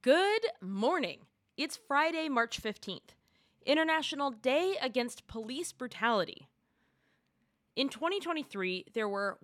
Good morning. It's Friday, March 15th, International Day Against Police Brutality. In 2023, there were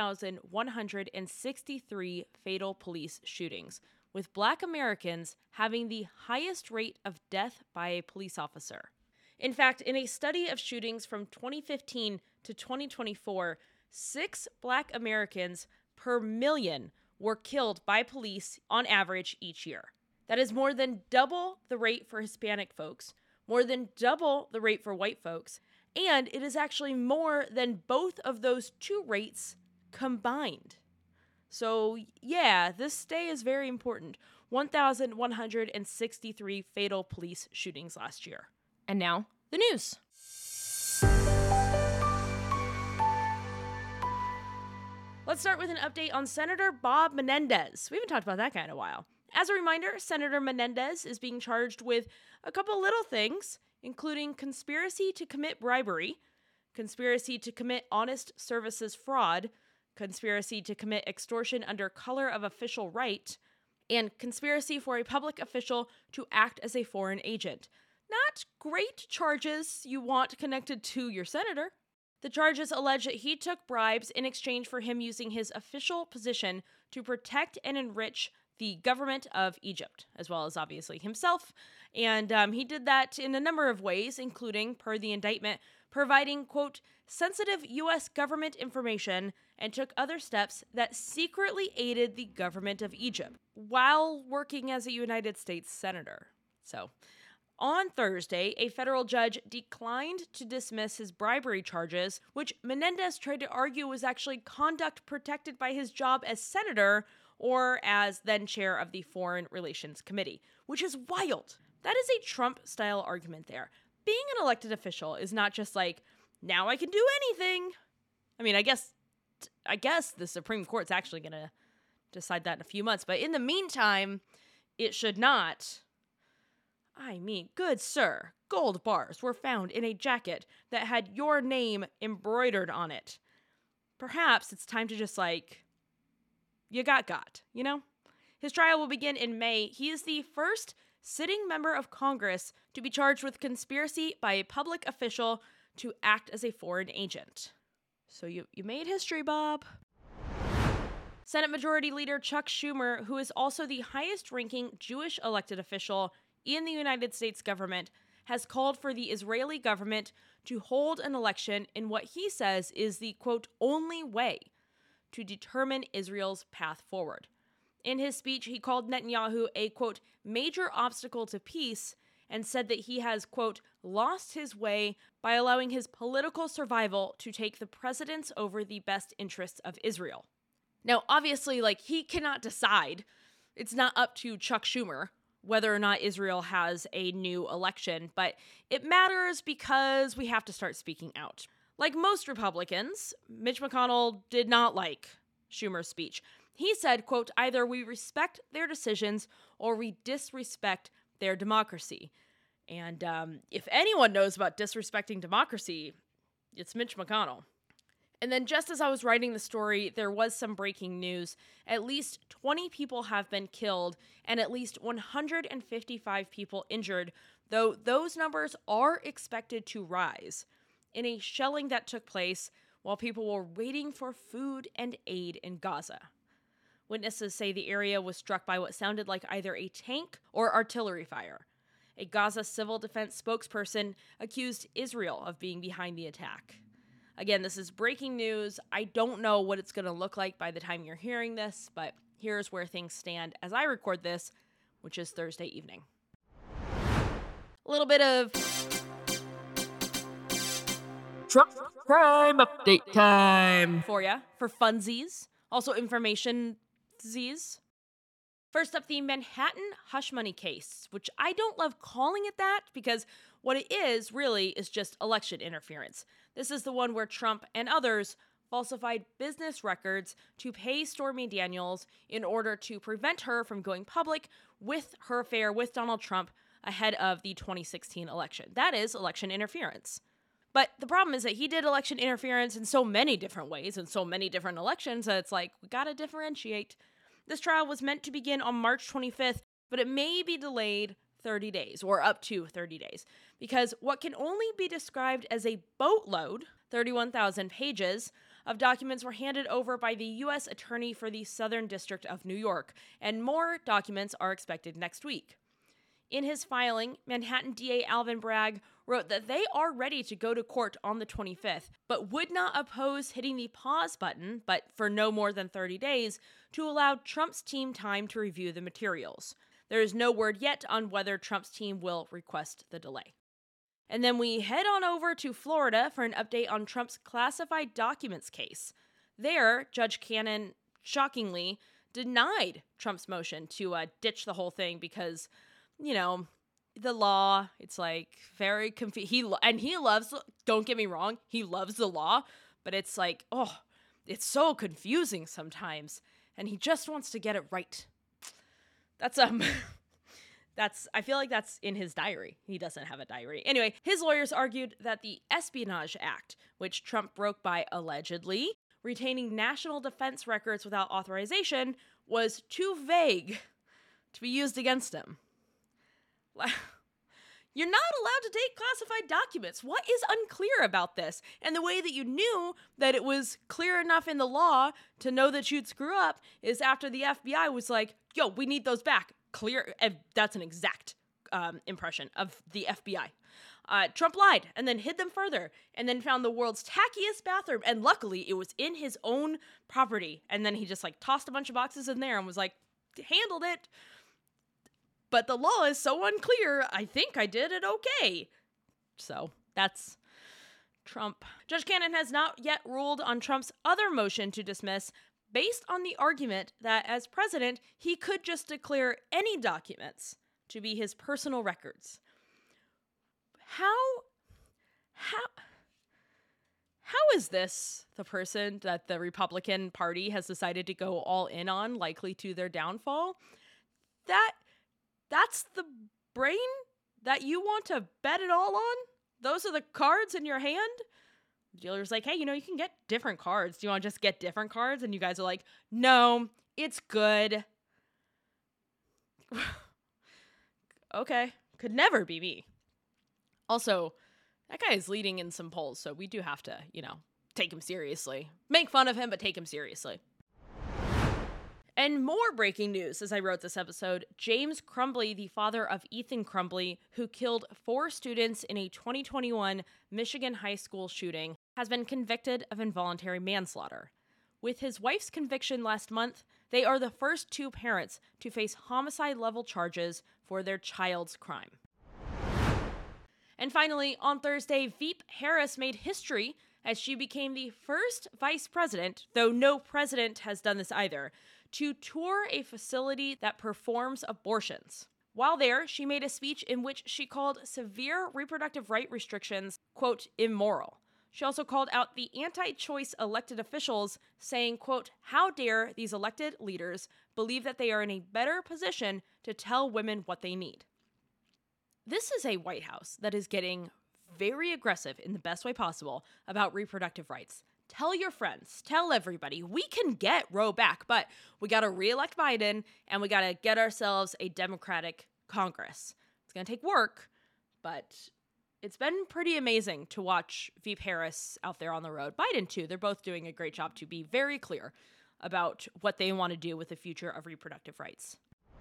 1,163 fatal police shootings, with Black Americans having the highest rate of death by a police officer. In fact, in a study of shootings from 2015 to 2024, 6 Black Americans per million were killed by police on average each year. That is more than double the rate for Hispanic folks, more than double the rate for white folks, and it is actually more than both of those two rates combined. So yeah, this day is very important. 1,163 fatal police shootings last year. And now, the news. Let's start with an update on Senator Bob Menendez. We haven't talked about that guy in a while. As a reminder, Senator Menendez is being charged with a couple little things, including conspiracy to commit bribery, conspiracy to commit honest services fraud, conspiracy to commit extortion under color of official right, and conspiracy for a public official to act as a foreign agent. Not great charges you want connected to your senator. The charges allege that he took bribes in exchange for him using his official position to protect and enrich the government of Egypt, as well as obviously himself. And he did that in a number of ways, including, per the indictment, providing, quote, sensitive U.S. government information and took other steps that secretly aided the government of Egypt while working as a United States senator. So, on Thursday, a federal judge declined to dismiss his bribery charges, which Menendez tried to argue was actually conduct protected by his job as senator or as then chair of the Foreign Relations Committee, which is wild. That is a Trump-style argument there. Being an elected official is not just like, now I can do anything. I mean, I guess the Supreme Court's actually going to decide that in a few months, but in the meantime, it should not. I mean, good sir, gold bars were found in a jacket that had your name embroidered on it. Perhaps it's time to just you got, you know? His trial will begin in May. He is the first sitting member of Congress to be charged with conspiracy by a public official to act as a foreign agent. So you made history, Bob. Senate Majority Leader Chuck Schumer, who is also the highest-ranking Jewish elected official in the United States government, has called for the Israeli government to hold an election in what he says is the, quote, only way to determine Israel's path forward. In his speech, he called Netanyahu a, quote, major obstacle to peace and said that he has, quote, lost his way by allowing his political survival to take the precedence over the best interests of Israel. Now, obviously, he cannot decide. It's not up to Chuck Schumer whether or not Israel has a new election, but it matters because we have to start speaking out. Like most Republicans, Mitch McConnell did not like Schumer's speech. He said, quote, either we respect their decisions or we disrespect their democracy. And if anyone knows about disrespecting democracy, it's Mitch McConnell. And then just as I was writing the story, there was some breaking news. At least 20 people have been killed and at least 155 people injured, though those numbers are expected to rise in a shelling that took place while people were waiting for food and aid in Gaza. Witnesses say the area was struck by what sounded like either a tank or artillery fire. A Gaza civil defense spokesperson accused Israel of being behind the attack. Again, this is breaking news. I don't know what it's going to look like by the time you're hearing this, but here's where things stand as I record this, which is Thursday evening. A little bit of Trump crime update time for ya, for funsies. Also information-sies. First up, the Manhattan hush money case, which I don't love calling it that because what it is really is just election interference. This is the one where Trump and others falsified business records to pay Stormy Daniels in order to prevent her from going public with her affair with Donald Trump ahead of the 2016 election. That is election interference. But the problem is that he did election interference in so many different ways in so many different elections that it's we gotta differentiate. This trial was meant to begin on March 25th, but it may be delayed 30 days or up to 30 days because what can only be described as a boatload, 31,000 pages, of documents were handed over by the U.S. Attorney for the Southern District of New York, and more documents are expected next week. In his filing, Manhattan DA Alvin Bragg wrote that they are ready to go to court on the 25th, but would not oppose hitting the pause button, but for no more than 30 days, to allow Trump's team time to review the materials. There is no word yet on whether Trump's team will request the delay. And then we head on over to Florida for an update on Trump's classified documents case. There, Judge Cannon, shockingly, denied Trump's motion to ditch the whole thing because, the law, it's like very confusing. He loves, don't get me wrong, he loves the law, but it's like, it's so confusing sometimes. And he just wants to get it right. I feel like that's in his diary. He doesn't have a diary. Anyway, his lawyers argued that the Espionage Act, which Trump broke by allegedly retaining national defense records without authorization, was too vague to be used against him. You're not allowed to take classified documents. What is unclear about this? And the way that you knew that it was clear enough in the law to know that you'd screw up is after the FBI was like, yo, we need those back. Clear. That's an exact impression of the FBI. Trump lied and then hid them further and then found the world's tackiest bathroom. And luckily it was in his own property. And then he just tossed a bunch of boxes in there and was like, handled it. But the law is so unclear. I think I did it okay. So that's Trump. Judge Cannon has not yet ruled on Trump's other motion to dismiss based on the argument that as president, he could just declare any documents to be his personal records. How is this the person that the Republican Party has decided to go all in on, likely to their downfall? That's the brain that you want to bet it all on? Those are the cards in your hand? The dealer's like, hey, you can get different cards. Do you want to just get different cards? And you guys are like, no, it's good. Okay. Could never be me. Also, that guy is leading in some polls, so we do have to, take him seriously. Make fun of him, but take him seriously. And more breaking news as I wrote this episode. James Crumbley, the father of Ethan Crumbley, who killed 4 students in a 2021 Michigan high school shooting, has been convicted of involuntary manslaughter. With his wife's conviction last month, they are the first 2 parents to face homicide-level charges for their child's crime. And finally, on Thursday, Veep Harris made history as she became the first vice president, though no president has done this either, to tour a facility that performs abortions. While there, she made a speech in which she called severe reproductive right restrictions, quote, immoral. She also called out the anti-choice elected officials, saying, quote, how dare these elected leaders believe that they are in a better position to tell women what they need. This is a White House that is getting very aggressive in the best way possible about reproductive rights. Tell your friends, tell everybody, we can get Roe back, but we got to re-elect Biden and we got to get ourselves a Democratic Congress. It's going to take work, but it's been pretty amazing to watch Veep Harris out there on the road. Biden, too. They're both doing a great job to be very clear about what they want to do with the future of reproductive rights.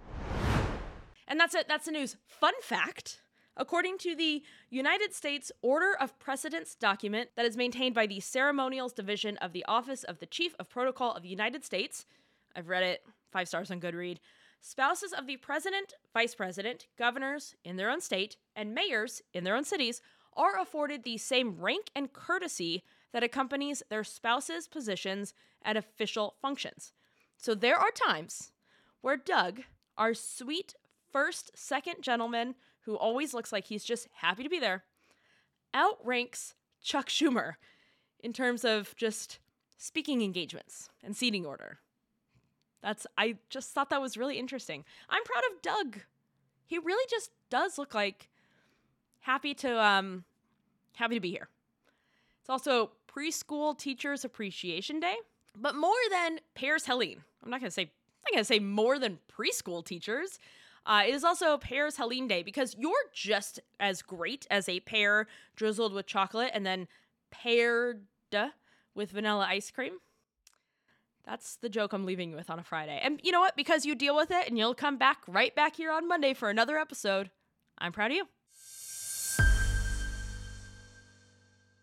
And that's it. That's the news. Fun fact. According to the United States Order of Precedence document that is maintained by the Ceremonials Division of the Office of the Chief of Protocol of the United States, I've read it, 5 stars on Goodread, spouses of the president, vice president, governors in their own state, and mayors in their own cities are afforded the same rank and courtesy that accompanies their spouses' positions at official functions. So there are times where Doug, our sweet second gentleman, who always looks like he's just happy to be there, outranks Chuck Schumer in terms of just speaking engagements and seating order. I just thought that was really interesting. I'm proud of Doug. He really just does look like happy to be here. It's also Preschool Teachers Appreciation Day, but more than Paris Helene. I'm not going to say more than preschool teachers. It is also Pear's Helene Day because you're just as great as a pear drizzled with chocolate and then paired with vanilla ice cream. That's the joke I'm leaving you with on a Friday. And you know what? Because you deal with it and you'll come back right back here on Monday for another episode, I'm proud of you.